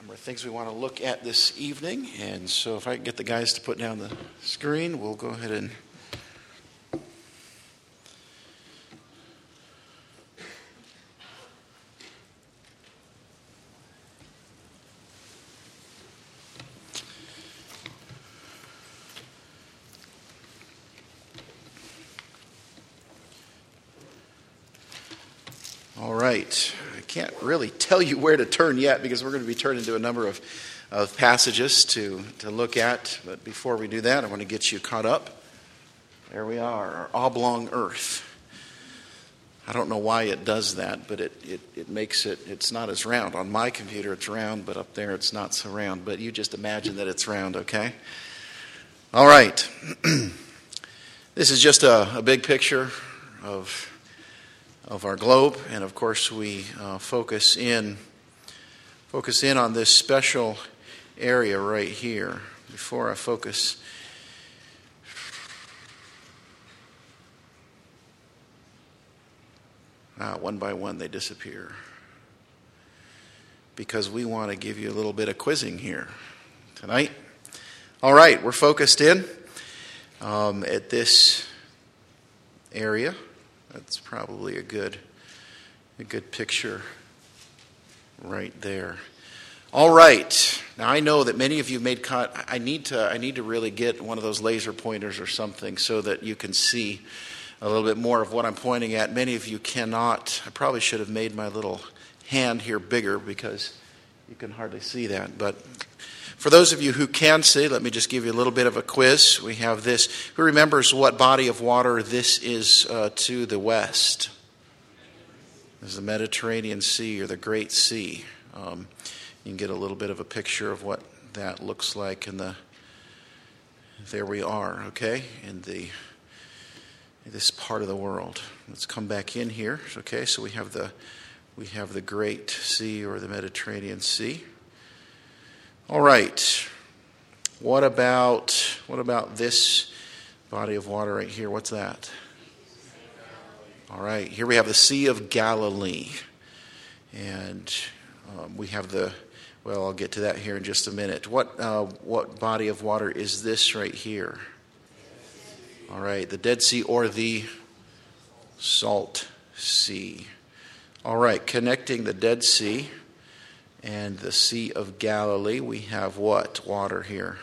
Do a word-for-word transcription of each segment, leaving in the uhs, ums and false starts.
number of things we want to look at this evening, and so if I can get the guys to put down the screen, we'll go ahead and all right. I can't really tell you where to turn yet because we're going to be turning to a number of, of passages to, to look at. But before we do that, I want to get you caught up. There we are, our oblong earth. I don't know why it does that, but it, it, it makes it, it's not as round. On my computer it's round, but up there it's not so round. But you just imagine that it's round, okay? All right. This is just a, a big picture of... of our globe, and of course we uh, focus in focus in on this special area right here. Before I focus, ah, one by one they disappear because we want to give you a little bit of quizzing here tonight. All right, we're focused in um, at this area. That's probably a good a good picture right there. All right. Now I know that many of you made con- I need to I need to really get one of those laser pointers or something so that you can see a little bit more of what I'm pointing at. Many of you cannot. I probably should have made my little hand here bigger because you can hardly see that. But for those of you who can see, let me just give you a little bit of a quiz. We have this. Who remembers what body of water this is uh, to the west? This is the Mediterranean Sea or the Great Sea. Um, you can get a little bit of a picture of what that looks like in the. There we are, okay, in the in this part of the world. Let's come back in here. Okay, so we have the we have the Great Sea or the Mediterranean Sea. All right. What about what about this body of water right here? What's that? All right. Here we have the Sea of Galilee, and um, we have the. Well, I'll get to that here in just a minute. What uh, what body of water is this right here? All right, the Dead Sea or the Salt Sea. All right, connecting the Dead Sea and the Sea of Galilee, we have what water here?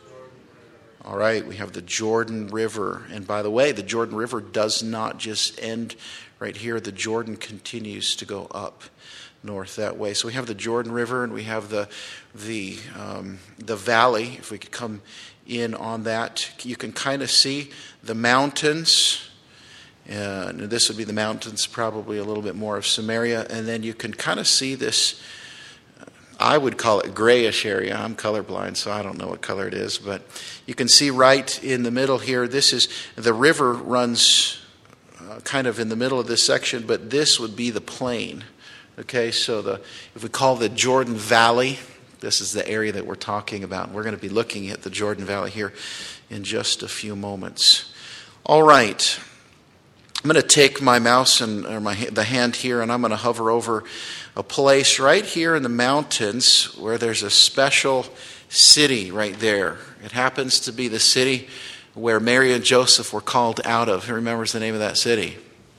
All right, we have the Jordan River. And by the way, the Jordan River does not just end right here. The Jordan continues to go up north that way. So we have the Jordan River and we have the the um, the valley. If we could come in on that, you can kind of see the mountains. And this would be the mountains, probably a little bit more of Samaria. And then you can kind of see this, I would call it grayish area. I'm colorblind, so I don't know what color it is. But you can see right in the middle here, this is, the river runs uh, kind of in the middle of this section, but this would be the plain. Okay, so the if we call the Jordan Valley, this is the area that we're talking about. We're going to be looking at the Jordan Valley here in just a few moments. All right. I'm going to take my mouse and or my the hand here, and I'm going to hover over a place right here in the mountains where there's a special city right there. It happens to be the city where Mary and Joseph were called out of. Who remembers the name of that city?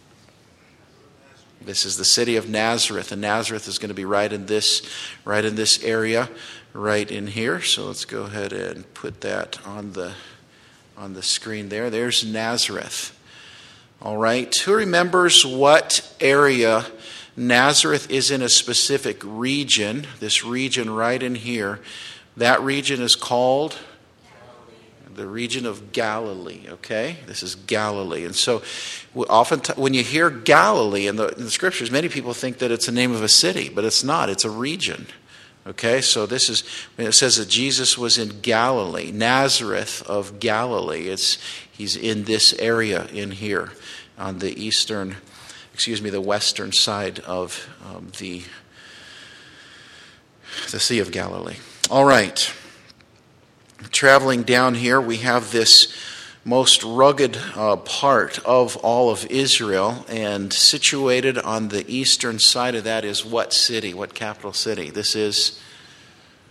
This is the city of Nazareth, and Nazareth is going to be right in this, right in this area, right in here. So let's go ahead and put that on the on the screen there. There's Nazareth. All right. Who remembers what area Nazareth is in? A specific region? This region right in here. That region is called the region of Galilee, okay? This is Galilee. And so often when you hear Galilee in the, in the scriptures, many people think that it's the name of a city, but it's not. It's a region, okay? So this is, when it says that Jesus was in Galilee, Nazareth of Galilee, it's he's in this area in here on the eastern, excuse me, the western side of um, the, the Sea of Galilee. All right. Traveling down here, we have this most rugged uh, part of all of Israel, and situated on the eastern side of that is what city? What capital city? This is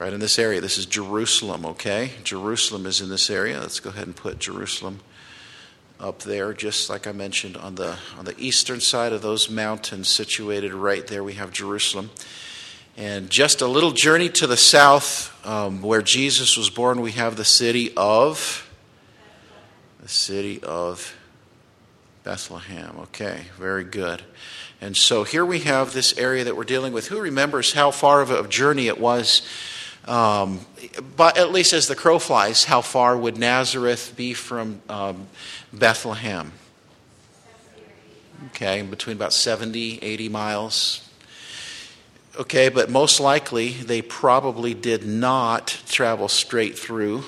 right in this area. This is Jerusalem, okay? Jerusalem is in this area. Let's go ahead and put Jerusalem up there, just like I mentioned, on the on the eastern side of those mountains, situated right there, we have Jerusalem. And just a little journey to the south, um, where Jesus was born, we have the city of the city of Bethlehem. Okay, very good. And so here we have this area that we're dealing with. Who remembers how far of a journey it was? Um, but at least as the crow flies, how far would Nazareth be from um, Bethlehem? Okay, between about seventy, eighty miles. Okay, but most likely they probably did not travel straight through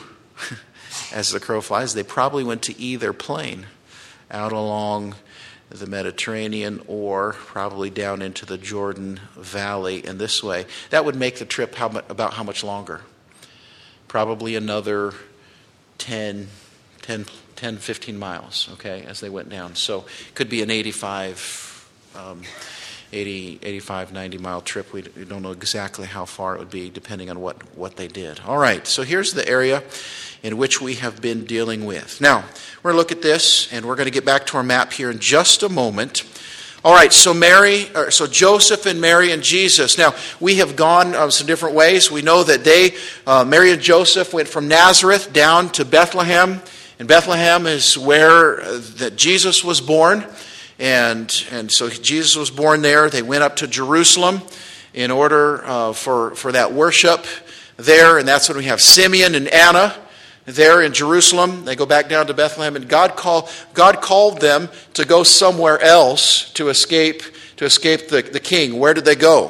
as the crow flies. They probably went to either plane out along the Mediterranean or probably down into the Jordan Valley in this way. That would make the trip how, about how much longer? Probably another ten, ten, ten, fifteen miles, okay, as they went down. So it could be an eighty-five, um, eighty, eighty-five, ninety mile trip. We, we don't know exactly how far it would be depending on what, what they did. All right, so here's the area in which we have been dealing with. Now, we're going to look at this, and we're going to get back to our map here in just a moment. All right, so Mary, or so Joseph and Mary and Jesus. Now, we have gone uh, some different ways. We know that they, uh, Mary and Joseph, went from Nazareth down to Bethlehem, and Bethlehem is where uh, that Jesus was born, and and so Jesus was born there. They went up to Jerusalem in order uh, for for that worship there, and that's when we have Simeon and Anna there in Jerusalem. They go back down to Bethlehem, and God called God called them to go somewhere else to escape to escape the, the king. Where did they go?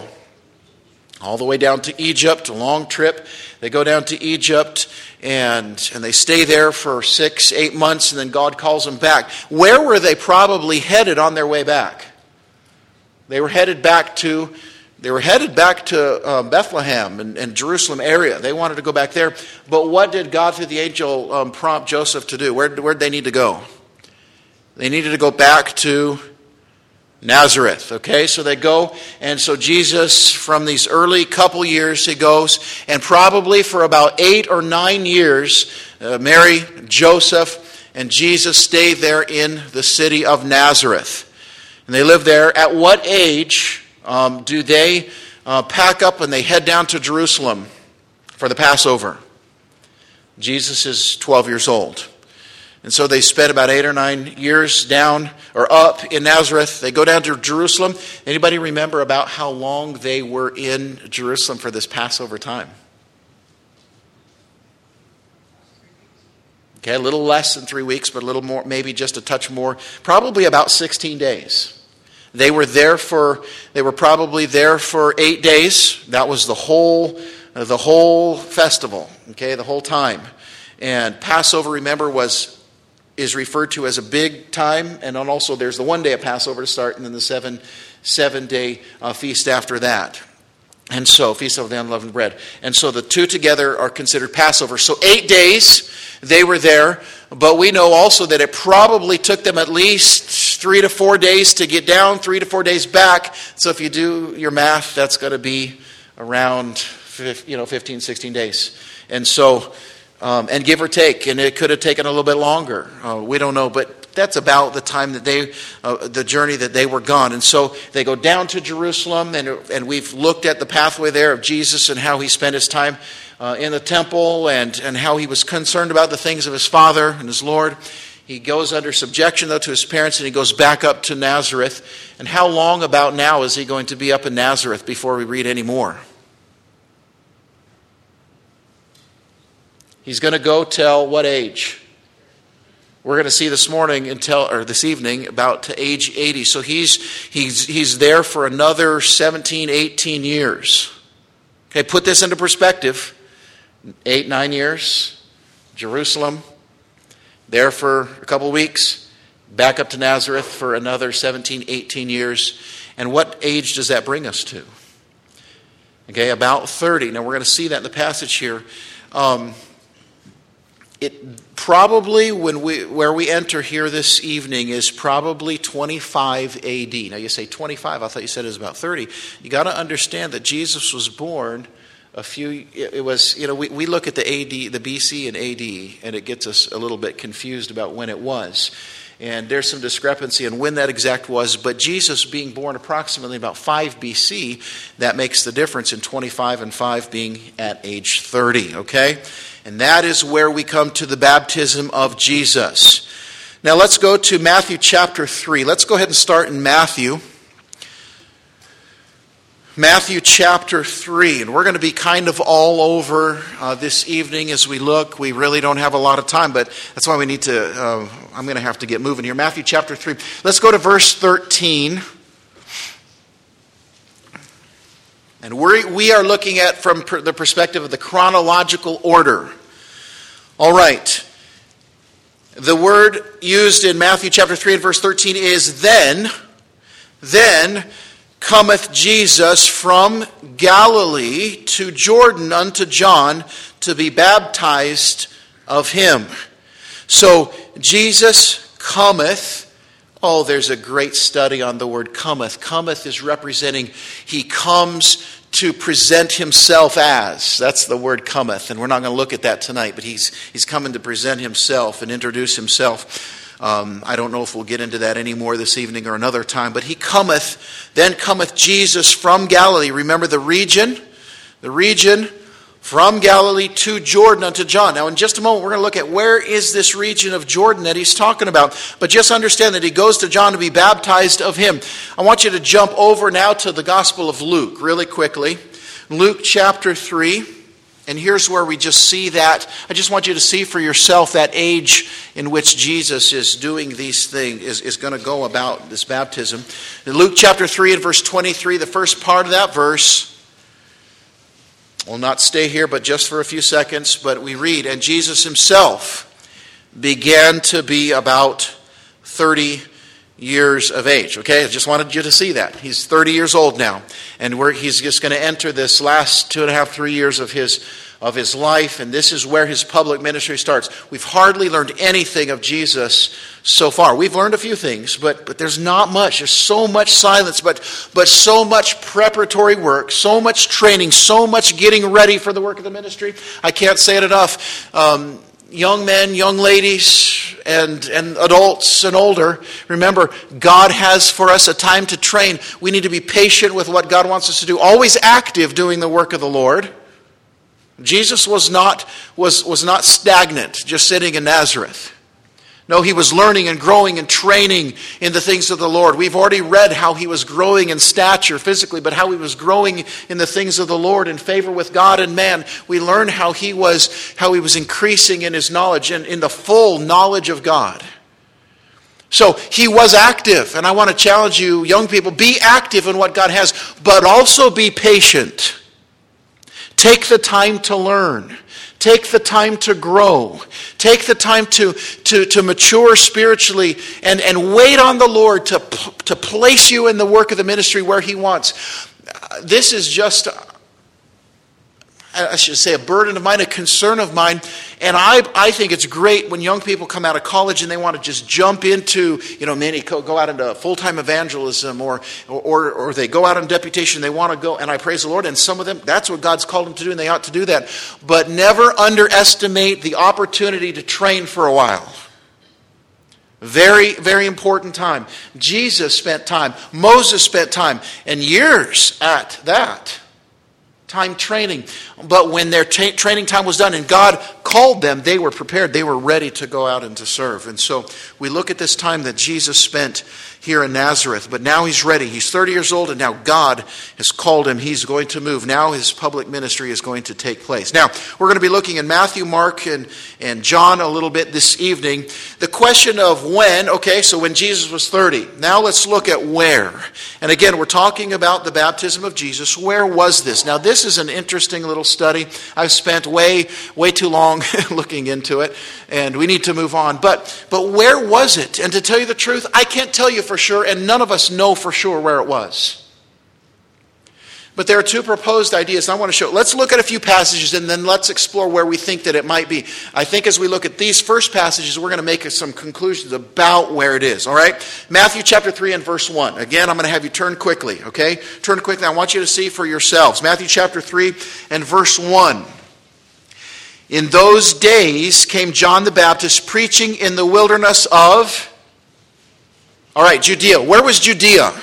All the way down to Egypt, a long trip. They go down to Egypt, and, and they stay there for six, eight months, and then God calls them back. Where were they probably headed on their way back? They were headed back to They were headed back to uh, Bethlehem and, and Jerusalem area. They wanted to go back there. But what did God through the angel um, prompt Joseph to do? Where where'd they need to go? They needed to go back to Nazareth. Okay, so they go. And so Jesus, from these early couple years, he goes. And probably for about eight or nine years, uh, Mary, Joseph, and Jesus stayed there in the city of Nazareth. And they lived there. At what age Um, do they uh, pack up and they head down to Jerusalem for the Passover? Jesus is twelve years old. And so they spent about eight or nine years down or up in Nazareth. They go down to Jerusalem. Anybody remember about how long they were in Jerusalem for this Passover time? Okay, a little less than three weeks, but a little more, maybe just a touch more. Probably about sixteen days. They were there for, they were probably there for eight days. That was the whole, uh, the whole festival, okay, the whole time. And Passover, remember, was, is referred to as a big time. And then also there's the one day of Passover to start, and then the seven, seven day uh, feast after that. And so, Feast of the Unleavened Bread. And so the two together are considered Passover. So eight days they were there. But we know also that it probably took them at least three to four days to get down, three to four days back. So if you do your math, that's going to be around you know, fifteen, sixteen days. And so, um, and give or take. And it could have taken a little bit longer. Uh, we don't know, but that's about the time that they, uh, the journey that they were gone. And so they go down to Jerusalem, and and we've looked at the pathway there of Jesus and how he spent his time uh, in the temple and, and how he was concerned about the things of his Father and his Lord. He goes under subjection, though, to his parents, and he goes back up to Nazareth. And how long about now is he going to be up in Nazareth before we read any more? He's going to go till what age? We're going to see this morning until or this evening about to age eighty. So he's he's he's there for another seventeen, eighteen years. Okay, put this into perspective. Eight, nine years, Jerusalem, there for a couple of weeks, back up to Nazareth for another seventeen, eighteen years. And what age does that bring us to? Okay, about thirty. Now we're going to see that in the passage here. Um, It probably, when we where we enter here this evening, is probably twenty-five A D. Now you say twenty-five, I thought you said it was about thirty. You got to understand that Jesus was born a few, it was, you know, we, we look at the A D, the B C and A D, and it gets us a little bit confused about when it was. And there's some discrepancy in when that exact was, but Jesus being born approximately about five B C, that makes the difference in twenty-five and five being at age thirty, okay? And that is where we come to the baptism of Jesus. Now let's go to Matthew chapter three. Let's go ahead and start in Matthew. Matthew chapter three, and we're going to be kind of all over uh, this evening as we look. We really don't have a lot of time, but that's why we need to, uh, I'm going to have to get moving here. Matthew chapter three. Let's go to verse thirteen. And we we are looking at from per, the perspective of the chronological order. All right. The word used in Matthew chapter three and verse thirteen is then, then cometh Jesus from Galilee to Jordan unto John to be baptized of him. So Jesus cometh. Oh, there's a great study on the word cometh. Cometh is representing he comes to present himself as. That's the word cometh. And we're not going to look at that tonight, but he's he's coming to present himself and introduce himself. Um, I don't know if we'll get into that anymore this evening or another time, but he cometh, then cometh Jesus from Galilee. Remember the region? The region from Galilee to Jordan unto John. Now in just a moment we're going to look at where is this region of Jordan that he's talking about. But just understand that he goes to John to be baptized of him. I want you to jump over now to the Gospel of Luke really quickly. Luke chapter three. And here's where we just see that. I just want you to see for yourself that age in which Jesus is doing these things, is, is going to go about this baptism. In Luke chapter three and verse twenty-three, the first part of that verse, we'll not stay here but just for a few seconds, but we read, and Jesus himself began to be about thirty years of age. Okay, I just wanted you to see that. He's thirty years old now. And we're, he's just going to enter this last two and a half, three years of his of his life. And this is where his public ministry starts. We've hardly learned anything of Jesus so far. We've learned a few things, but but there's not much. There's so much silence, but but so much preparatory work, so much training, so much getting ready for the work of the ministry. I can't say it enough. Um, young men, young ladies, and, and adults and older, remember, God has for us a time to train. We need to be patient with what God wants us to do. Always active doing the work of the Lord. Jesus was not, was, was not stagnant, just sitting in Nazareth. No, he was learning and growing and training in the things of the Lord. We've already read how he was growing in stature physically, but how he was growing in the things of the Lord in favor with God and man. We learn how he was, how he was increasing in his knowledge and in the full knowledge of God. So he was active, and I want to challenge you, young people, be active in what God has, but also be patient. Take the time to learn. Take the time to grow. Take the time to, to, to mature spiritually and, and wait on the Lord to, to place you in the work of the ministry where he wants. This is just, I should say, a burden of mine, a concern of mine. And I, I think it's great when young people come out of college and they want to just jump into, you know, many go out into full-time evangelism or, or, or they go out on deputation. They want to go, and I praise the Lord. And some of them, that's what God's called them to do, and they ought to do that. But never underestimate the opportunity to train for a while. Very, very important time. Jesus spent time. Moses spent time. And years at that. Time training. But when their ta- training time was done and God called them, they were prepared. They were ready to go out and to serve. And so we look at this time that Jesus spent here in Nazareth. But now he's ready. He's thirty years old and now God has called him. He's going to move. Now his public ministry is going to take place. Now we're going to be looking at Matthew, Mark, and, and John a little bit this evening. The question of when, okay, so when Jesus was thirty. Now let's look at where. And again, we're talking about the baptism of Jesus. Where was this? Now this is an interesting little study. I've spent way, way too long looking into it, and we need to move on. But, but where was it? And to tell you the truth, I can't tell you for sure, and none of us know for sure where it was. But there are two proposed ideas I want to show. Let's look at a few passages and then let's explore where we think that it might be. I think as we look at these first passages, we're going to make some conclusions about where it is. All right? Matthew chapter three and verse one. Again, I'm going to have you turn quickly. Okay? Turn quickly. I want you to see for yourselves. Matthew chapter three and verse one. In those days came John the Baptist preaching in the wilderness of, all right, Judea. Where was Judea?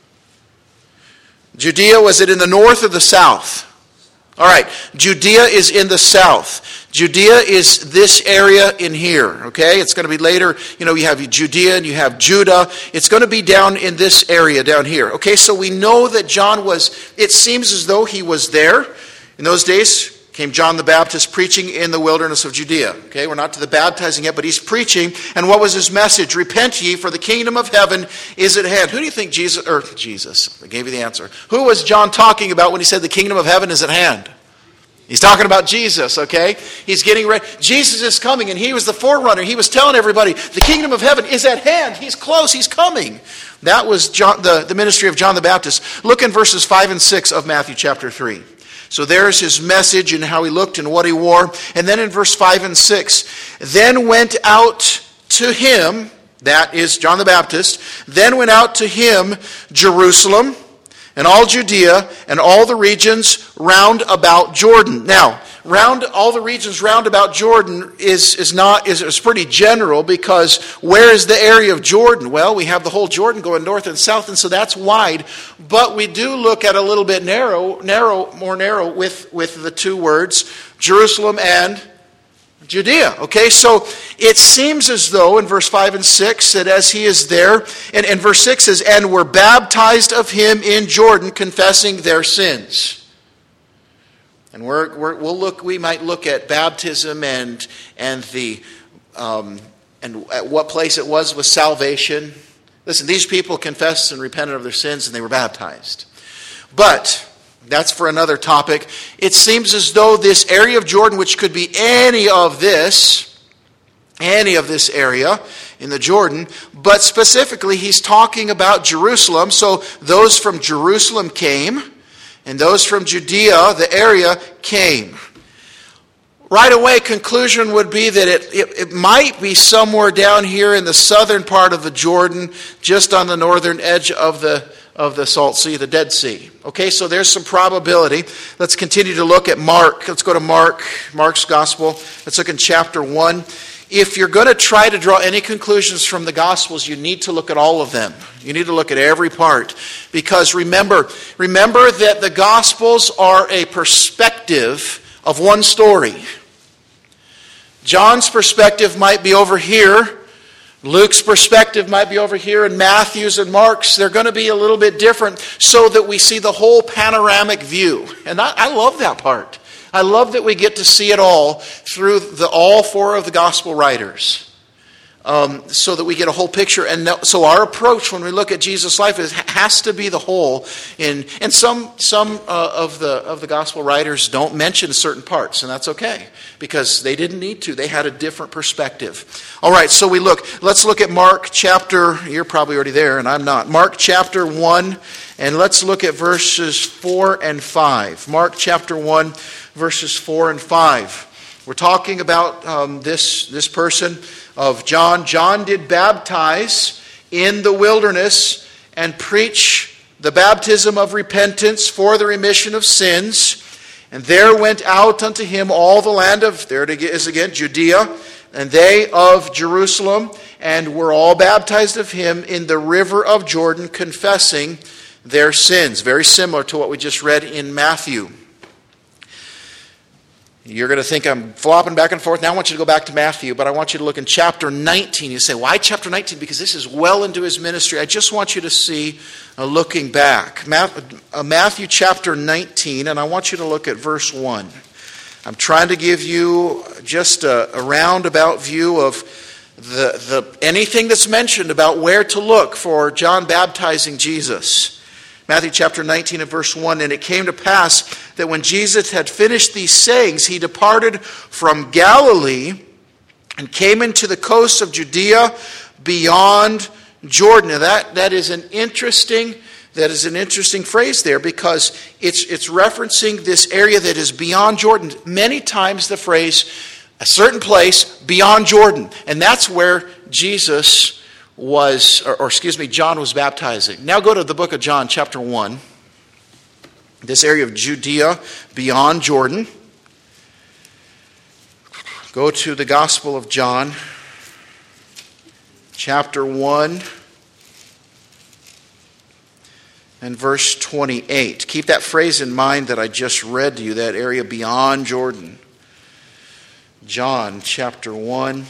Judea, was it in the north or the south? All right, Judea is in the south. Judea is this area in here, okay? It's going to be later, you know, you have Judea and you have Judah. It's going to be down in this area down here. Okay, so we know that John was, it seems as though he was there. In those days came John the Baptist preaching in the wilderness of Judea. Okay, we're not to the baptizing yet, but he's preaching. And what was his message? Repent ye, for the kingdom of heaven is at hand. Who do you think Jesus, or Jesus, I gave you the answer. Who was John talking about when he said the kingdom of heaven is at hand? He's talking about Jesus, okay? He's getting ready. Jesus is coming, and he was the forerunner. He was telling everybody, the kingdom of heaven is at hand. He's close. He's coming. That was John, the, the ministry of John the Baptist. Look in verses five and six of Matthew chapter three. So there's his message and how he looked and what he wore. And then in verse five and six, then went out to him, that is John the Baptist, then went out to him Jerusalem and all Judea and all the regions round about Jordan. Now, round all the regions round about Jordan is, is not is, is pretty general, because where is the area of Jordan? Well, we have the whole Jordan going north and south, and so that's wide. But we do look at a little bit narrow, narrow, more narrow with, with the two words, Jerusalem and Judea. Okay, so it seems as though in verse five and six that as he is there, and, and verse six says, and were baptized of him in Jordan, confessing their sins. And we're, we're, we'll look. We might look at baptism and and the um, and at what place it was with salvation. Listen, these people confessed and repented of their sins, and they were baptized. But that's for another topic. It seems as though this area of Jordan, which could be any of this, any of this area in the Jordan, but specifically he's talking about Jerusalem. So those from Jerusalem came, and those from Judea, the area, came. Right away, conclusion would be that it, it, it might be somewhere down here in the southern part of the Jordan, just on the northern edge of the of the Salt Sea, the Dead Sea. Okay, so there's some probability. Let's continue to look at Mark. Let's go to Mark, Mark's Gospel. Let's look in chapter one. If you're going to try to draw any conclusions from the Gospels, you need to look at all of them. You need to look at every part. Because remember, remember that the Gospels are a perspective of one story. John's perspective might be over here. Luke's perspective might be over here, and Matthew's and Mark's, they're going to be a little bit different so that we see the whole panoramic view. And I, I love that part. I love that we get to see it all through the all four of the gospel writers. Um, so that we get a whole picture. And so our approach when we look at Jesus' life is, has to be the whole. In, and some some uh, of the of the gospel writers don't mention certain parts, and that's okay, because they didn't need to. They had a different perspective. All right, so we look. Let's look at Mark chapter, you're probably already there, and I'm not. Mark chapter one, and let's look at verses four and five. Mark chapter one, verses four and five. We're talking about um, this, this person of John. John did baptize in the wilderness and preach the baptism of repentance for the remission of sins. And there went out unto him all the land of, there it is again, Judea, and they of Jerusalem, and were all baptized of him in the river of Jordan, confessing their sins. Very similar to what we just read in Matthew. You're going to think I'm flopping back and forth. Now I want you to go back to Matthew, but I want you to look in chapter nineteen. You say, why chapter nineteen? Because this is well into his ministry. I just want you to see, uh, looking back, Matthew chapter nineteen, and I want you to look at verse one. I'm trying to give you just a, a roundabout view of the, the anything that's mentioned about where to look for John baptizing Jesus. Matthew chapter nineteen and verse one, and it came to pass that when Jesus had finished these sayings, he departed from Galilee and came into the coasts of Judea beyond Jordan. Now that, that is an interesting that is an interesting phrase there because it's it's referencing this area that is beyond Jordan. Many times the phrase, a certain place beyond Jordan. And that's where Jesus was, or, or excuse me, John was baptizing. Now go to the book of John, chapter one. This area of Judea beyond Jordan. Go to the Gospel of John, chapter one, and verse twenty-eight. Keep that phrase in mind that I just read to you, that area beyond Jordan. John, chapter one.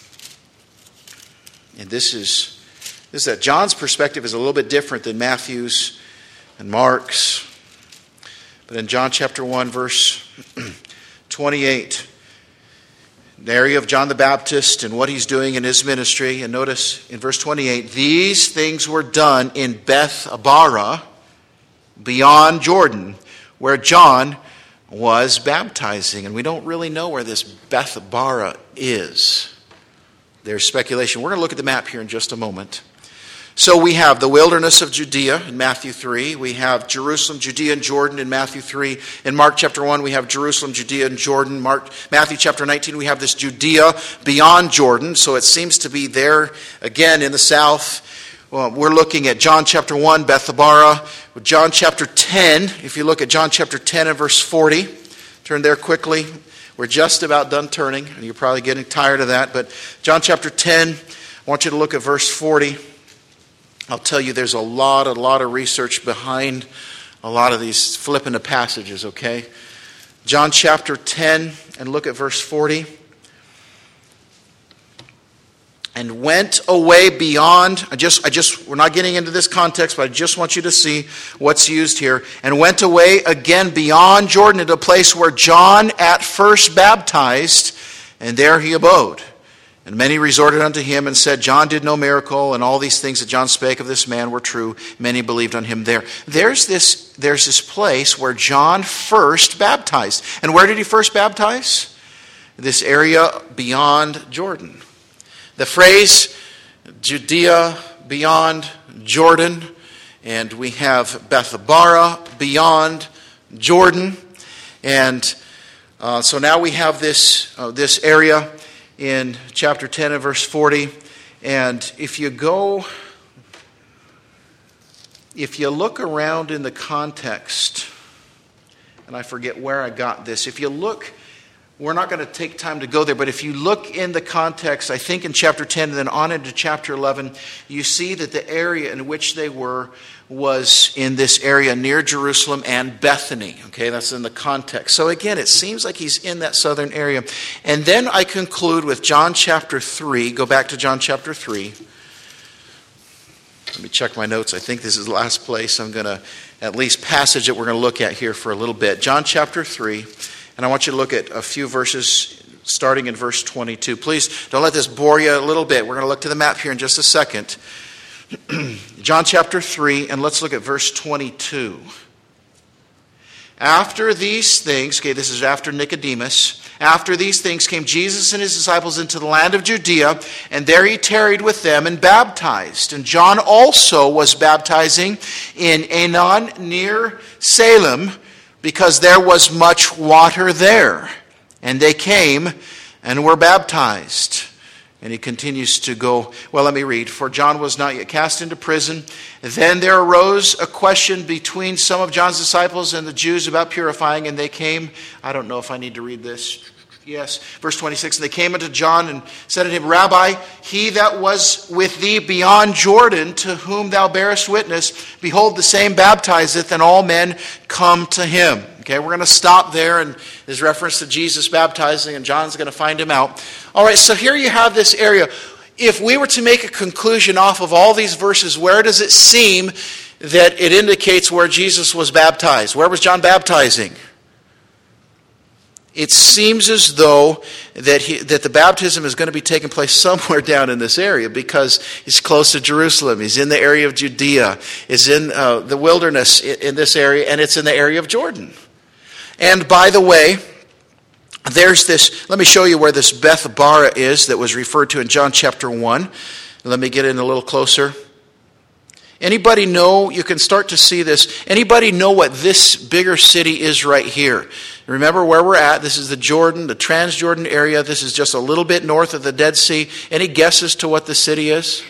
And this is, this is that John's perspective is a little bit different than Matthew's and Mark's. But in John chapter one, verse twenty-eight, the area of John the Baptist and what he's doing in his ministry. And notice in verse twenty-eight, these things were done in Bethabara, beyond Jordan, where John was baptizing. And we don't really know where this Bethabara is. There's speculation. We're going to look at the map here in just a moment. So we have the wilderness of Judea in Matthew three. We have Jerusalem, Judea, and Jordan in Matthew three. In Mark chapter one, we have Jerusalem, Judea, and Jordan. Mark, Matthew chapter nineteen, we have this Judea beyond Jordan. So it seems to be there again in the south. Well, we're looking at John chapter one, Bethabara. John chapter ten, if you look at John chapter ten and verse forty, turn there quickly. We're just about done turning, and you're probably getting tired of that. But John chapter ten, I want you to look at verse forty. I'll tell you, there's a lot, a lot of research behind a lot of these flipping the passages, okay? John chapter ten, and look at verse forty. And went away beyond, I just, I just, we're not getting into this context, but I just want you to see what's used here. And went away again beyond Jordan to a place where John at first baptized, and there he abode. And many resorted unto him and said, John did no miracle, and all these things that John spake of this man were true. Many believed on him there. There's this, there's this place where John first baptized. And where did he first baptize? This area beyond Jordan. The phrase, Judea beyond Jordan, and we have Bethabara beyond Jordan. And uh, so now we have this, uh, this area in chapter ten and verse forty. And if you go, if you look around in the context, and I forget where I got this, if you look, we're not going to take time to go there, but if you look in the context, I think in chapter ten and then on into chapter eleven, you see that the area in which they were was in this area near Jerusalem and Bethany. Okay, that's in the context. So again, it seems like he's in that southern area. And then I conclude with John chapter three. Go back to John chapter three. Let me check my notes. I think this is the last place I'm going to, at least passage that we're going to look at here for a little bit. John chapter three. And I want you to look at a few verses starting in verse twenty-two. Please don't let this bore you a little bit. We're going to look to the map here in just a second. John chapter three, and let's look at verse twenty-two. After these things, okay, this is after Nicodemus. After these things came Jesus and his disciples into the land of Judea, and there he tarried with them and baptized. And John also was baptizing in Aenon near Salem, because there was much water there. And they came and were baptized. And he continues to go, well, let me read. For John was not yet cast into prison. Then there arose a question between some of John's disciples and the Jews about purifying. And they came, I don't know if I need to read this. Yes, verse twenty-six. And they came unto John and said unto him, Rabbi, he that was with thee beyond Jordan, to whom thou bearest witness, behold, the same baptizeth, and all men come to him. Okay, we're going to stop there, and there's reference to Jesus baptizing, and John's going to find him out. All right, so here you have this area. If we were to make a conclusion off of all these verses, where does it seem that it indicates where Jesus was baptized? Where was John baptizing? It seems as though that he, that the baptism is going to be taking place somewhere down in this area, because he's close to Jerusalem. He's in the area of Judea. He's in uh, the wilderness in, in this area, and it's in the area of Jordan. And by the way, there's this, let me show you where this Bethabara is that was referred to in John chapter one. Let me get in a little closer. Anybody know, you can start to see this, anybody know what this bigger city is right here? Remember where we're at. This is the Jordan, the Transjordan area. This is just a little bit north of the Dead Sea. Any guesses to what the city is?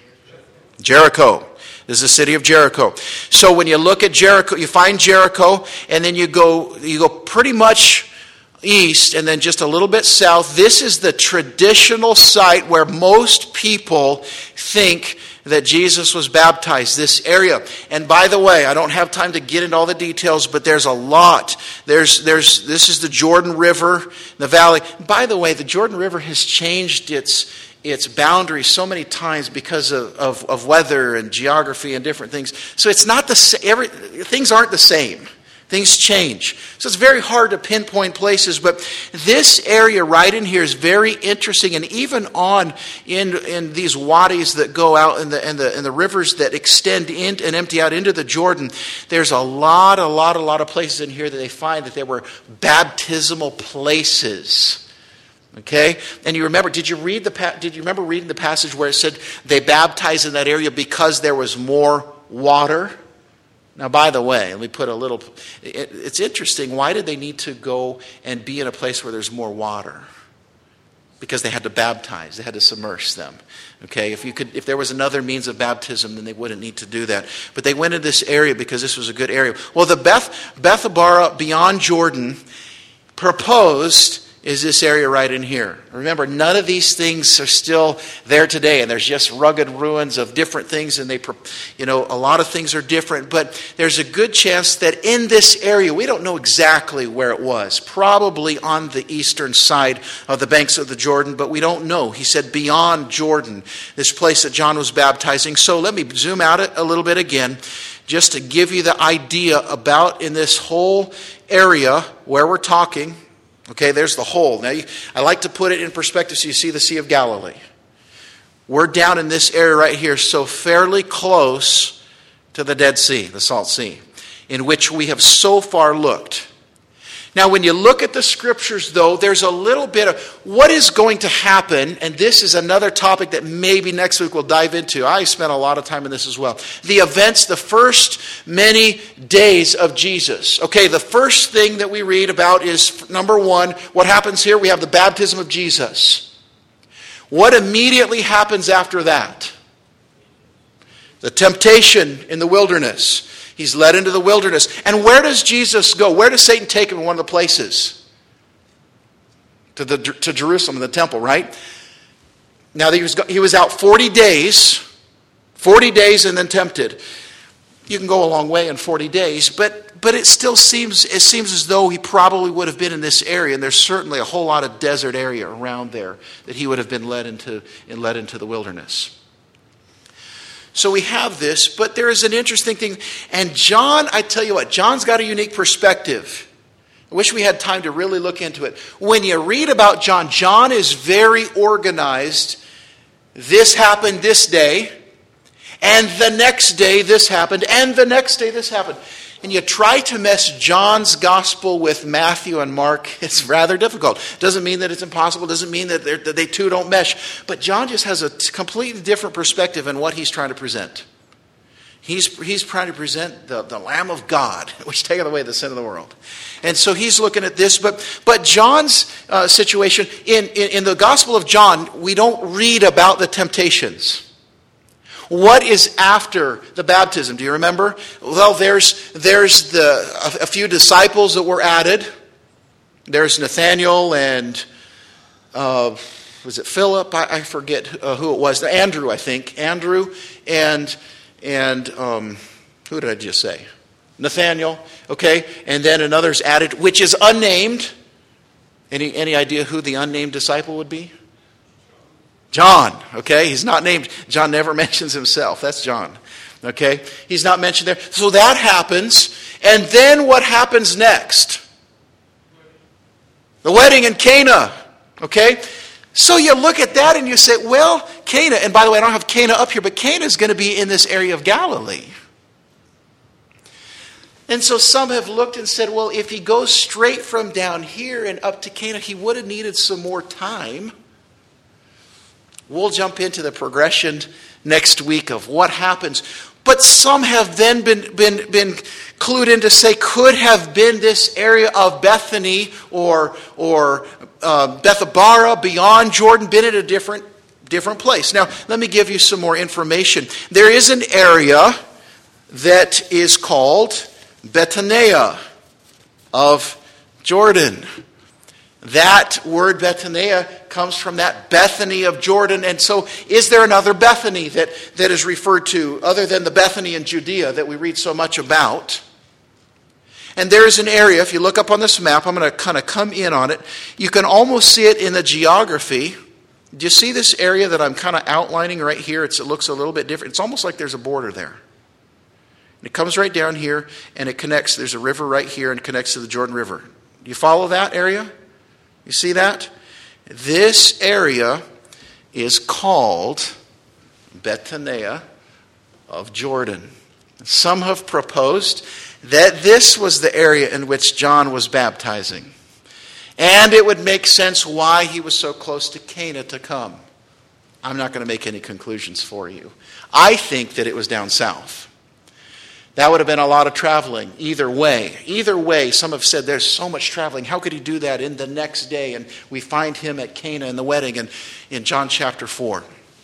Jericho. This is the city of Jericho. So when you look at Jericho, you find Jericho, and then you go you go pretty much east and then just a little bit south. This is the traditional site where most people think that Jesus was baptized, this area. And by the way, I don't have time to get into all the details, but there's a lot. There's there's this is the Jordan River, the valley. By the way, the Jordan River has changed its its boundaries so many times because of, of, of weather and geography and different things. So it's not the same. Every, things aren't the same. Things change. So it's very hard to pinpoint places, but this area right in here is very interesting. And even on in in these wadis that go out in the in the in the rivers that extend in and empty out into the Jordan, there's a lot, a lot, a lot of places in here that they find that there were baptismal places. Okay, and you remember? Did you read the? Did you remember reading the passage where it said they baptized in that area because there was more water? Now, by the way, let me put a little. It, it's interesting. Why did they need to go and be in a place where there's more water? Because they had to baptize. They had to submerge them. Okay, if you could, if there was another means of baptism, then they wouldn't need to do that. But they went in this area because this was a good area. Well, the Beth Bethabara beyond Jordan proposed. Is this area right in here. Remember, none of these things are still there today, and there's just rugged ruins of different things, and they, you know, a lot of things are different, but there's a good chance that in this area, we don't know exactly where it was, probably on the eastern side of the banks of the Jordan, but we don't know. He said beyond Jordan, this place that John was baptizing. So let me zoom out a little bit again, just to give you the idea about in this whole area where we're talking. Okay, there's the whole. Now, you, I like to put it in perspective so you see the Sea of Galilee. We're down in this area right here, so fairly close to the Dead Sea, the Salt Sea, in which we have so far looked. Now, when you look at the scriptures, though, there's a little bit of what is going to happen, and this is another topic that maybe next week we'll dive into. I spent a lot of time in this as well. The events, the first many days of Jesus. Okay, the first thing that we read about is, number one, what happens here? We have the baptism of Jesus. What immediately happens after that? The temptation in the wilderness. He's led into the wilderness. And where does Jesus go? Where does Satan take him in one of the places? To the to Jerusalem, the temple, right? Now, he was, he was out forty days. forty days and then tempted. You can go a long way in forty days, but but it still seems it seems as though he probably would have been in this area, and there's certainly a whole lot of desert area around there that he would have been led into and led into the wilderness. So we have this, but there is an interesting thing. And John, I tell you what, John's got a unique perspective. I wish we had time to really look into it. When you read about John, John is very organized. This happened this day, and the next day this happened, and the next day this happened. And you try to mesh John's gospel with Matthew and Mark, it's rather difficult. Doesn't mean that it's impossible. Doesn't mean that, that they two don't mesh. But John just has a completely different perspective in what he's trying to present. He's, he's trying to present the, the Lamb of God, which taketh away the sin of the world. And so he's looking at this. But, but John's uh, situation, in, in, in the Gospel of John, we don't read about the temptations. What is after the baptism? Do you remember? Well, there's there's the a, a few disciples that were added. There's Nathaniel and uh, was it Philip? I, I forget uh, who it was. Andrew, I think. Andrew and and um, who did I just say? Nathaniel. Okay, and then another's added, which is unnamed. Any any idea who the unnamed disciple would be? John, okay? He's not named. John never mentions himself. That's John, okay? He's not mentioned there. So that happens. And then what happens next? The wedding in Cana, okay? So you look at that and you say, well, Cana, and by the way, I don't have Cana up here, but Cana is going to be in this area of Galilee. And so some have looked and said, well, if he goes straight from down here and up to Cana, he would have needed some more time. We'll jump into the progression next week of what happens. But some have then been, been, been clued in to say could have been this area of Bethany or, or uh, Bethabara beyond Jordan, been at a different, different place. Now, let me give you some more information. There is an area that is called Bethania of Jordan. That word Bethania comes from that Bethany of Jordan. And so is there another Bethany that, that is referred to other than the Bethany in Judea that we read so much about? And there is an area, if you look up on this map, I'm going to kind of come in on it. You can almost see it in the geography. Do you see this area that I'm kind of outlining right here? It's, it looks a little bit different. It's almost like there's a border there. It comes right down here and it connects. There's a river right here and it connects to the Jordan River. Do you follow that area? You see that? This area is called Bethania of Jordan. Some have proposed that this was the area in which John was baptizing. And it would make sense why he was so close to Cana to come. I'm not going to make any conclusions for you. I think that it was down south. That would have been a lot of traveling either way. Either way, some have said there's so much traveling. How could he do that in the next day? And we find him at Cana in the wedding in, in John chapter four.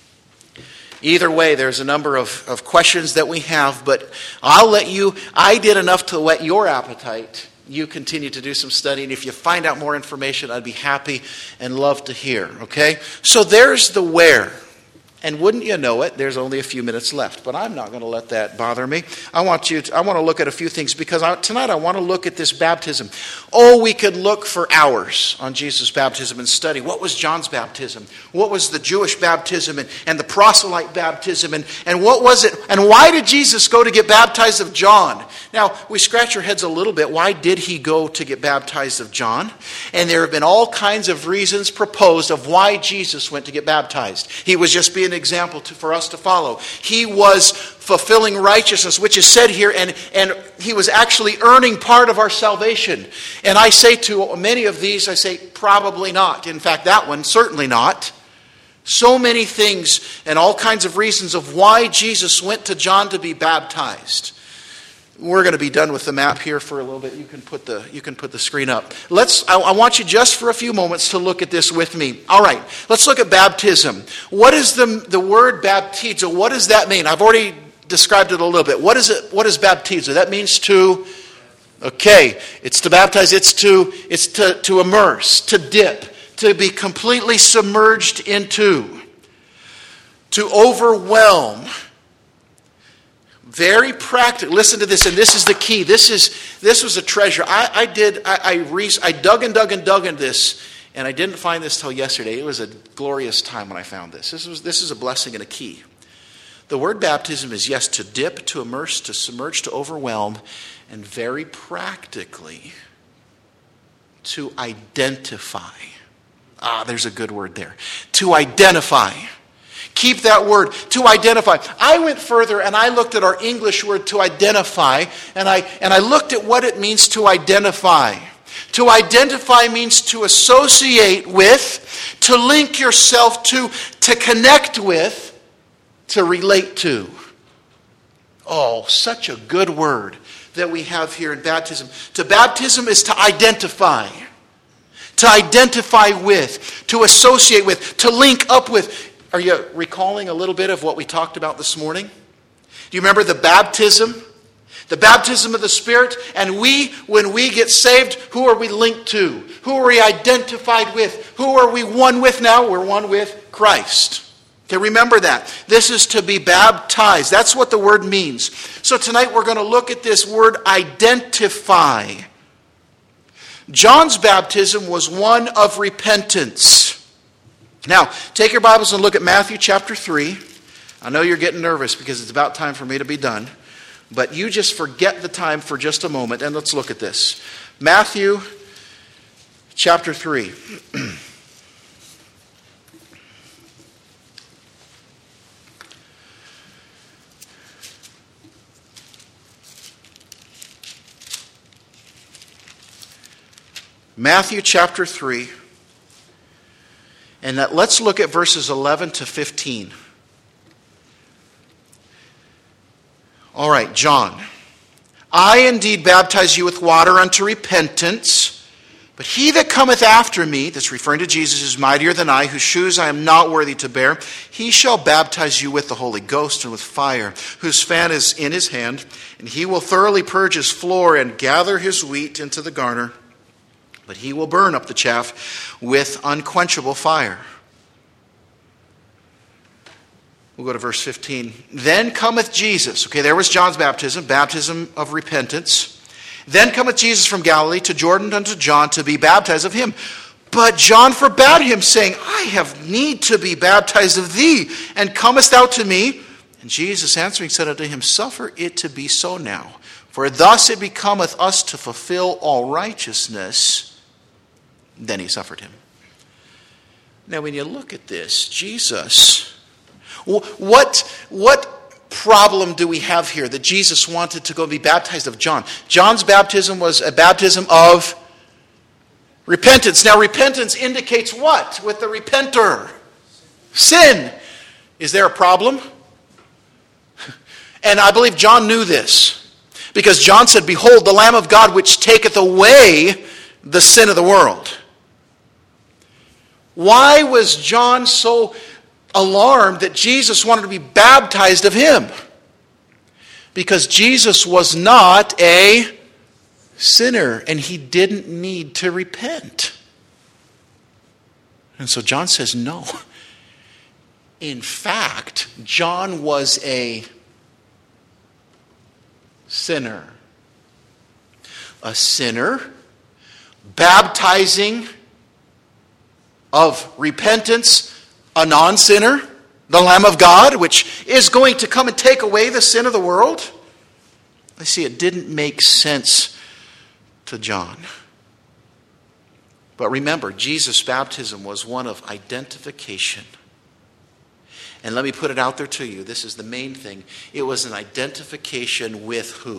Either way, there's a number of, of questions that we have, but I'll let you, I did enough to whet your appetite. You continue to do some studying. If you find out more information, I'd be happy and love to hear, okay? So there's the where. And wouldn't you know it, there's only a few minutes left. But I'm not going to let that bother me. I want you to, I want to look at a few things because I, tonight I want to look at this baptism. Oh, we could look for hours on Jesus' baptism and study. What was John's baptism? What was the Jewish baptism and, and the proselyte baptism? And, and what was it? And why did Jesus go to get baptized of John? Now, we scratch our heads a little bit. Why did he go to get baptized of John? And there have been all kinds of reasons proposed of why Jesus went to get baptized. He was just being example to, for us to follow. He was fulfilling righteousness, which is said here, and, and he was actually earning part of our salvation. And I say to many of these, I say, probably not. In fact, that one, certainly not. So many things and all kinds of reasons of why Jesus went to John to be baptized. We're going to be done with the map here for a little bit. You can put the you can put the screen up. Let's. I, I want you just for a few moments to look at this with me. All right. Let's look at baptism. What is the the word baptizo? What does that mean? I've already described it a little bit. What is it? What is baptizo? That means to. Okay. It's to baptize. It's to. It's to to immerse. To dip. To be completely submerged into. To overwhelm. Very practical. Listen to this, and this is the key. This is this was a treasure. I, I did. I I, re, I dug and dug and dug into this, and I didn't find this till yesterday. It was a glorious time when I found this. This was this is a blessing and a key. The word baptism is yes, to dip, to immerse, to submerge, to overwhelm, and very practically to identify. Ah, there's a good word there. To identify. Keep that word, to identify. I went further and I looked at our English word to identify, and I and I looked at what it means to identify. To identify means to associate with, to link yourself to, to connect with, to relate to. Oh, such a good word that we have here in baptism. To baptism is to identify. To identify with, to associate with, to link up with. Are you recalling a little bit of what we talked about this morning? Do you remember the baptism? The baptism of the Spirit? And we, when we get saved, who are we linked to? Who are we identified with? Who are we one with now? We're one with Christ. Okay, remember that. This is to be baptized. That's what the word means. So tonight we're going to look at this word identify. John's baptism was one of repentance. Now, take your Bibles and look at Matthew chapter three. I know you're getting nervous because it's about time for me to be done. But you just forget the time for just a moment and let's look at this. Matthew chapter three. Matthew chapter three. And that, let's look at verses eleven to fifteen. All right, John. I indeed baptize you with water unto repentance, but he that cometh after me, that's referring to Jesus, is mightier than I, whose shoes I am not worthy to bear. He shall baptize you with the Holy Ghost and with fire, whose fan is in his hand, and he will thoroughly purge his floor and gather his wheat into the garner, but he will burn up the chaff with unquenchable fire. We'll go to verse fifteen. Then cometh Jesus. Okay, there was John's baptism, baptism of repentance. Then cometh Jesus from Galilee to Jordan unto John to be baptized of him. But John forbade him, saying, I have need to be baptized of thee, and comest thou to me? And Jesus answering said unto him, Suffer it to be so now, for thus it becometh us to fulfill all righteousness. Then he suffered him. Now when you look at this, Jesus... What, what problem do we have here that Jesus wanted to go be baptized of John? John's baptism was a baptism of repentance. Now, repentance indicates what with the repenter? Sin. Is there a problem? And I believe John knew this, because John said, Behold, the Lamb of God which taketh away the sin of the world. Why was John so alarmed that Jesus wanted to be baptized of him? Because Jesus was not a sinner and he didn't need to repent. And so John says no. In fact, John was a sinner. A sinner baptizing of repentance a non-sinner, the Lamb of God, which is going to come and take away the sin of the world. I see, it didn't make sense to John. But remember, Jesus' baptism was one of identification. And let me put it out there to you. This is the main thing. It was an identification with who?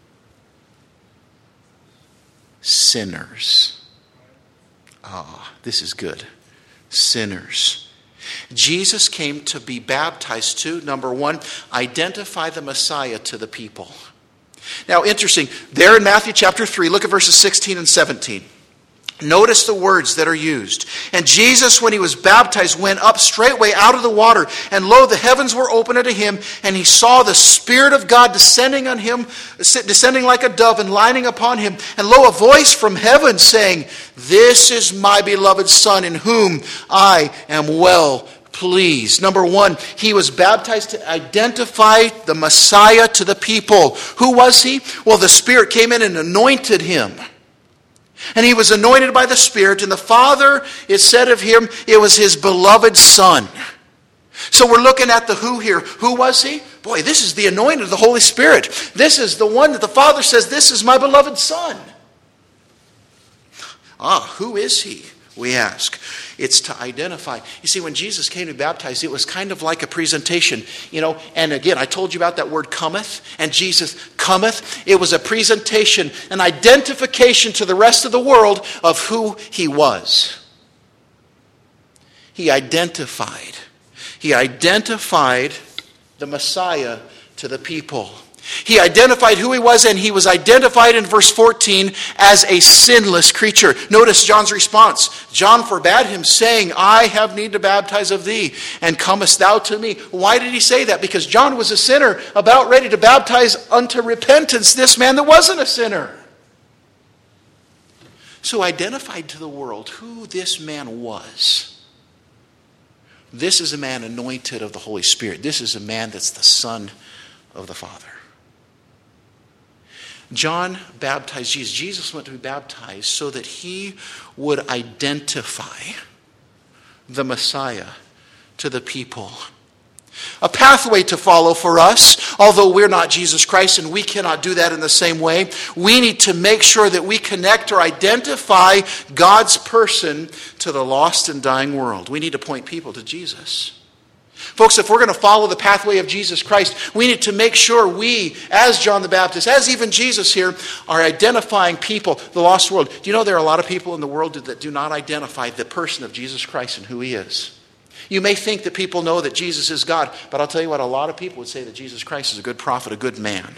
Sinners. Ah, this is good. Sinners. Jesus came to be baptized to, number one, identify the Messiah to the people. Now, interesting, there in Matthew chapter three, look at verses sixteen and seventeen. Notice the words that are used. And Jesus, when he was baptized, went up straightway out of the water. And lo, the heavens were opened unto him. And he saw the Spirit of God descending on him, descending like a dove and lighting upon him. And lo, a voice from heaven saying, This is my beloved Son, in whom I am well pleased. Number one, he was baptized to identify the Messiah to the people. Who was he? Well, the Spirit came in and anointed him. And he was anointed by the Spirit, and the Father, it said of him, it was his beloved Son. So we're looking at the who here. Who was he? Boy, this is the anointed of the Holy Spirit. This is the one that the Father says, this is my beloved Son. Ah, who is he? We ask. It's to identify. You see, when Jesus came to be baptized, it was kind of like a presentation. You know, and again, I told you about that word cometh, and Jesus cometh. It was a presentation, an identification to the rest of the world of who he was. He identified. He identified the Messiah to the people. He identified who he was, and he was identified in verse fourteen as a sinless creature. Notice John's response. John forbade him, saying, I have need to baptize of thee, and comest thou to me? Why did he say that? Because John was a sinner, about ready to baptize unto repentance this man that wasn't a sinner. So identified to the world who this man was. This is a man anointed of the Holy Spirit. This is a man that's the Son of the Father. John baptized Jesus. Jesus went to be baptized so that he would identify the Messiah to the people. A pathway to follow for us, although we're not Jesus Christ and we cannot do that in the same way. We need to make sure that we connect or identify God's person to the lost and dying world. We need to point people to Jesus. Folks, if we're going to follow the pathway of Jesus Christ, we need to make sure we, as John the Baptist, as even Jesus here, are identifying people, the lost world. Do you know there are a lot of people in the world that do not identify the person of Jesus Christ and who he is? You may think that people know that Jesus is God, but I'll tell you what, a lot of people would say that Jesus Christ is a good prophet, a good man.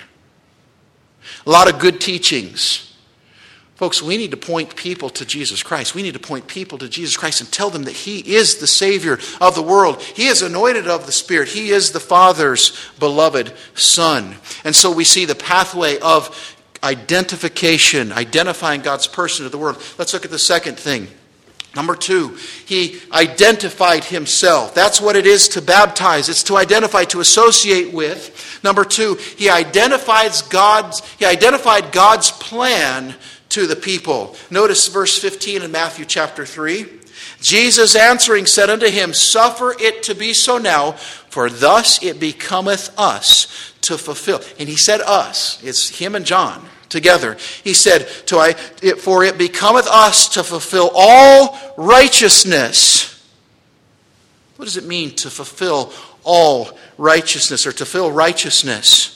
A lot of good teachings. Folks, we need to point people to Jesus Christ. We need to point people to Jesus Christ and tell them that He is the Savior of the world. He is anointed of the Spirit. He is the Father's beloved Son. And so we see the pathway of identification, identifying God's person to the world. Let's look at the second thing. Number two, He identified Himself. That's what it is to baptize. It's to identify, to associate with. Number two, He identifies God's, He identified God's plan to the people. Notice verse fifteen in Matthew chapter three. Jesus answering said unto him, Suffer it to be so now, for thus it becometh us to fulfill. And he said us. It's him and John together. He said, to I, it, For it becometh us to fulfill all righteousness. What does it mean to fulfill all righteousness, or to fulfill righteousness?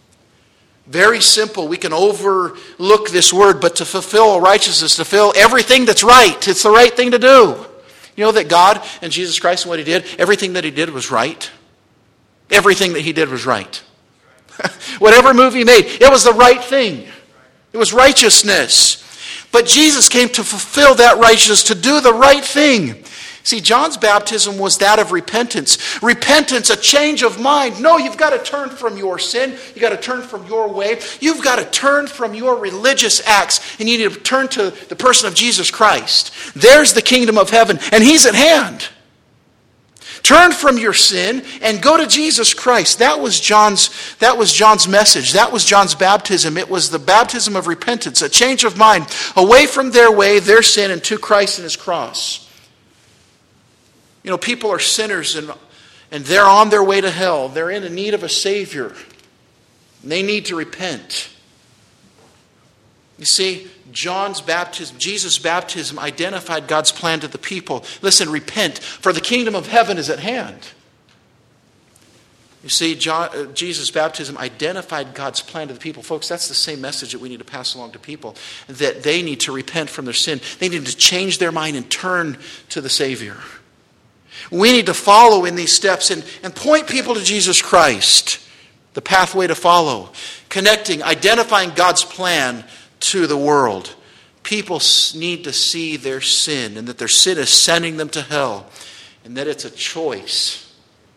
Very simple. We can overlook this word, but to fulfill righteousness, to fulfill everything that's right. It's the right thing to do. You know that God and Jesus Christ and what He did, everything that He did was right. Everything that He did was right. Whatever move He made, it was the right thing. It was righteousness. But Jesus came to fulfill that righteousness, to do the right thing. See, John's baptism was that of repentance. Repentance, a change of mind. No, you've got to turn from your sin. You've got to turn from your way. You've got to turn from your religious acts. And you need to turn to the person of Jesus Christ. There's the kingdom of heaven, and He's at hand. Turn from your sin and go to Jesus Christ. That was John's, that was John's message. That was John's baptism. It was the baptism of repentance, a change of mind, away from their way, their sin, and to Christ and His cross. You know, people are sinners and, and they're on their way to hell. They're in need of a Savior. And they need to repent. You see, John's baptism, Jesus' baptism identified God's plan to the people. Listen, repent, for the kingdom of heaven is at hand. You see, John, uh, Jesus' baptism identified God's plan to the people. Folks, that's the same message that we need to pass along to people. That they need to repent from their sin. They need to change their mind and turn to the Savior. We need to follow in these steps and, and point people to Jesus Christ. The pathway to follow. Connecting, identifying God's plan to the world. People need to see their sin and that their sin is sending them to hell. And that it's a choice.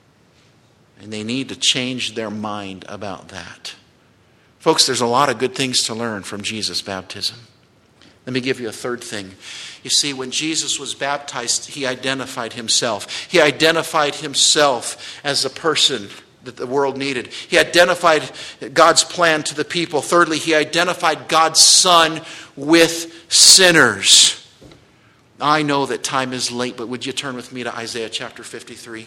And they need to change their mind about that. Folks, there's a lot of good things to learn from Jesus' baptism. Let me give you a third thing. You see, when Jesus was baptized, He identified Himself. He identified Himself as a person that the world needed. He identified God's plan to the people. Thirdly, He identified God's Son with sinners. I know that time is late, but would you turn with me to Isaiah chapter fifty-three?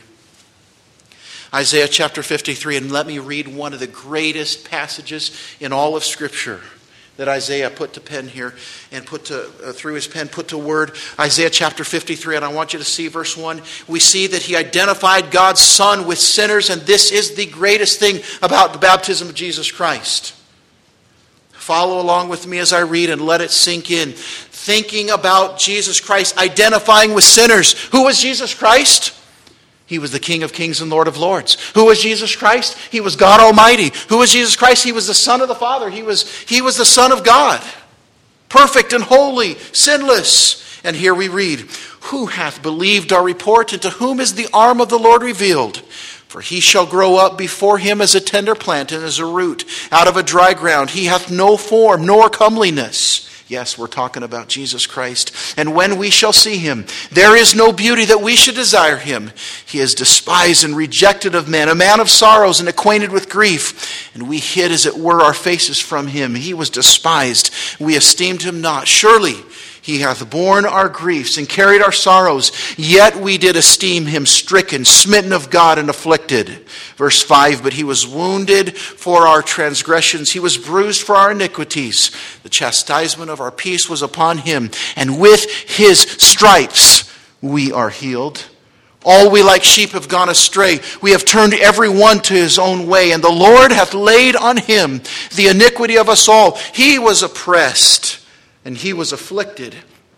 Isaiah chapter fifty-three, and let me read one of the greatest passages in all of Scripture that Isaiah put to pen here and put to uh, through his pen, put to word. Isaiah chapter fifty-three, and I want you to see verse one. We see that He identified God's Son with sinners, and this is the greatest thing about the baptism of Jesus Christ. Follow along with me as I read and let it sink in. Thinking about Jesus Christ identifying with sinners. Who was Jesus Christ? He was the King of Kings and Lord of Lords. Who was Jesus Christ? He was God Almighty. Who was Jesus Christ? He was the Son of the Father. He was, he was the Son of God. Perfect and holy, sinless. And here we read, Who hath believed our report, and to whom is the arm of the Lord revealed? For he shall grow up before him as a tender plant and as a root out of a dry ground. He hath no form nor comeliness. Yes, we're talking about Jesus Christ. And when we shall see Him, there is no beauty that we should desire Him. He is despised and rejected of men, a man of sorrows and acquainted with grief. And we hid, as it were, our faces from Him. He was despised. We esteemed Him not. Surely He hath borne our griefs and carried our sorrows. Yet we did esteem Him stricken, smitten of God, and afflicted. Verse five, But He was wounded for our transgressions. He was bruised for our iniquities. The chastisement of our peace was upon Him. And with His stripes we are healed. All we like sheep have gone astray. We have turned every one to his own way. And the Lord hath laid on Him the iniquity of us all. He was oppressed and He was afflicted,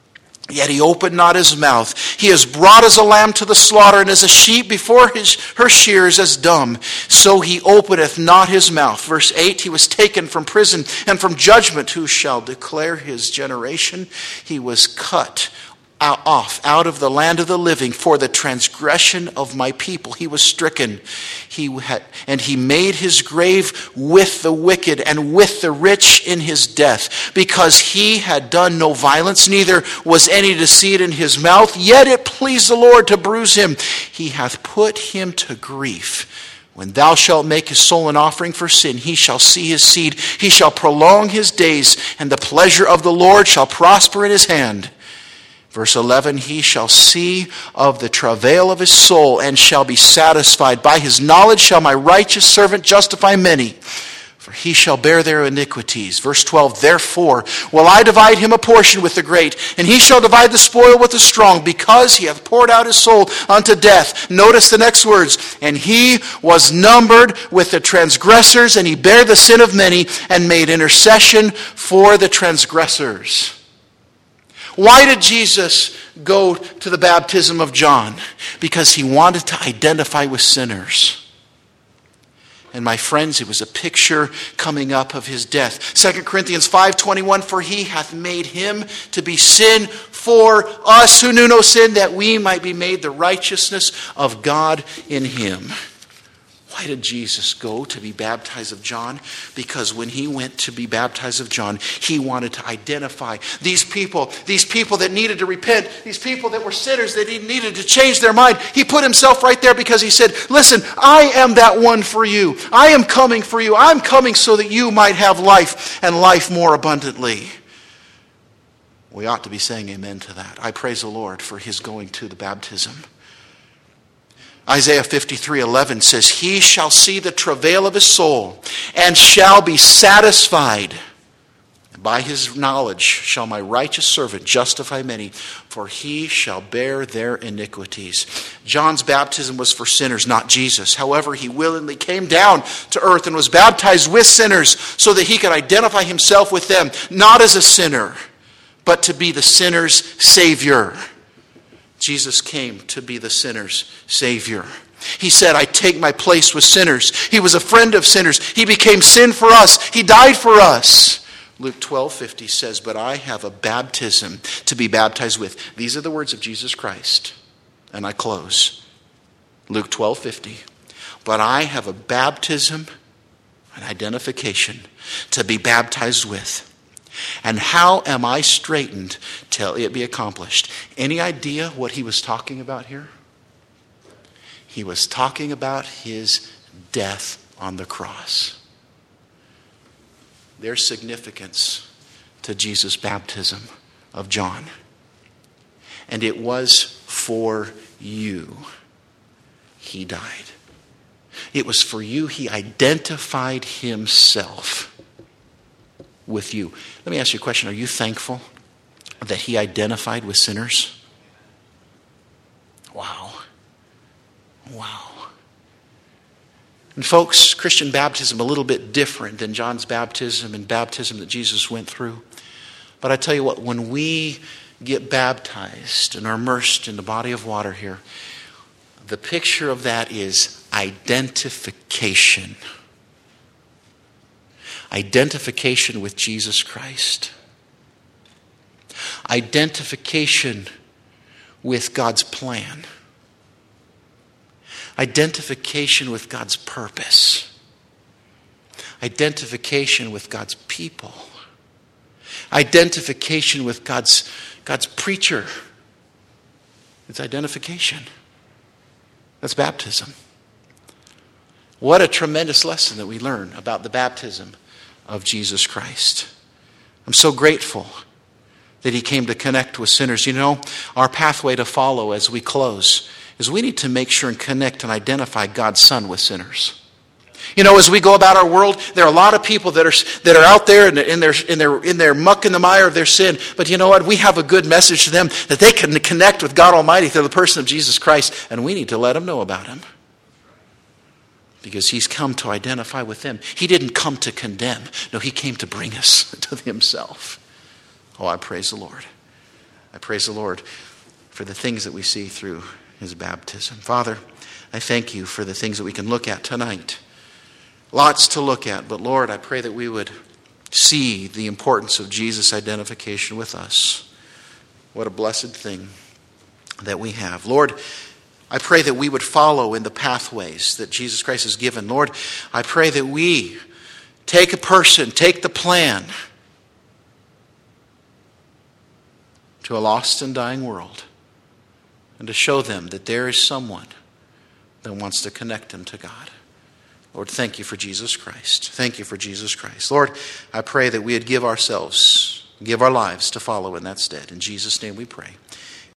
yet he opened not his mouth. He is brought as a lamb to the slaughter, and as a sheep before his, her shears as dumb. So he openeth not his mouth. Verse eight, he was taken from prison and from judgment. Who shall declare his generation? He was cut off out of the land of the living for the transgression of my people. He was stricken. He had, and he made his grave with the wicked and with the rich in his death, because he had done no violence, neither was any deceit in his mouth. Yet it pleased the Lord to bruise him. He hath put him to grief. When thou shalt make his soul an offering for sin, he shall see his seed. He shall prolong his days, and the pleasure of the Lord shall prosper in his hand. Verse eleven, he shall see of the travail of his soul and shall be satisfied. By his knowledge shall my righteous servant justify many, for he shall bear their iniquities. Verse twelve, therefore will I divide him a portion with the great, and he shall divide the spoil with the strong, because he hath poured out his soul unto death. Notice the next words. And he was numbered with the transgressors, and he bare the sin of many, and made intercession for the transgressors. Why did Jesus go to the baptism of John? Because he wanted to identify with sinners. And my friends, it was a picture coming up of his death. Second Corinthians five twenty-one, for he hath made him to be sin for us who knew no sin, that we might be made the righteousness of God in him. Why did Jesus go to be baptized of John? Because when he went to be baptized of John, he wanted to identify these people, these people that needed to repent, these people that were sinners, that he needed to change their mind. He put himself right there because he said, listen, I am that one for you. I am coming for you. I'm coming so that you might have life and life more abundantly. We ought to be saying amen to that. I praise the Lord for his going to the baptism. Isaiah fifty-three eleven says, he shall see the travail of his soul and shall be satisfied. By his knowledge shall my righteous servant justify many, for he shall bear their iniquities. John's baptism was for sinners, not Jesus. However, he willingly came down to earth and was baptized with sinners so that he could identify himself with them, not as a sinner, but to be the sinner's Savior. Jesus came to be the sinner's Savior. He said, I take my place with sinners. He was a friend of sinners. He became sin for us. He died for us. Luke twelve fifty says, but I have a baptism to be baptized with. These are the words of Jesus Christ. And I close. Luke twelve fifty. But I have a baptism, an identification, to be baptized with. And how am I straitened till it be accomplished? Any idea what he was talking about here? He was talking about his death on the cross. There's significance to Jesus' baptism of John. And it was for you he died. It was for you he identified himself with you. Let me ask you a question. Are you thankful that he identified with sinners? Wow. Wow. And folks, Christian baptism a little bit different than John's baptism and baptism that Jesus went through. But I tell you what, when we get baptized and are immersed in the body of water here, the picture of that is identification. Identification with Jesus Christ. Identification with God's plan. Identification with God's purpose. Identification with God's people. Identification with God's, God's preacher. It's identification. That's baptism. What a tremendous lesson that we learn about the baptism of Jesus Christ. I'm so grateful that he came to connect with sinners. You know, our pathway to follow as we close is we need to make sure and connect and identify God's Son with sinners. You know, as we go about our world, there are a lot of people that are that are out there in, in their in their in their muck in the mire of their sin. But you know what? We have a good message to them that they can connect with God Almighty through the person of Jesus Christ, and we need to let them know about him. Because he's come to identify with them. He didn't come to condemn. No, he came to bring us to himself. Oh, I praise the Lord. I praise the Lord for the things that we see through his baptism. Father, I thank you for the things that we can look at tonight. Lots to look at, but Lord, I pray that we would see the importance of Jesus' identification with us. What a blessed thing that we have. Lord, I pray that we would follow in the pathways that Jesus Christ has given. Lord, I pray that we take a person, take the plan to a lost and dying world and to show them that there is someone that wants to connect them to God. Lord, thank you for Jesus Christ. Thank you for Jesus Christ. Lord, I pray that we would give ourselves, give our lives to follow in that stead. In Jesus' name we pray.